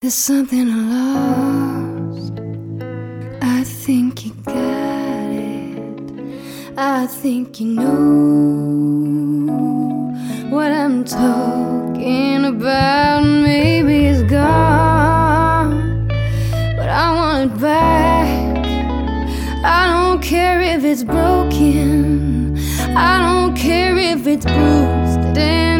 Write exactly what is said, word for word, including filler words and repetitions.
There's something I lost. I think you got it. I think you know what I'm talking about. Maybe it's gone, but I want it back. I don't care if it's broken. I don't care if it's bruised. Damn.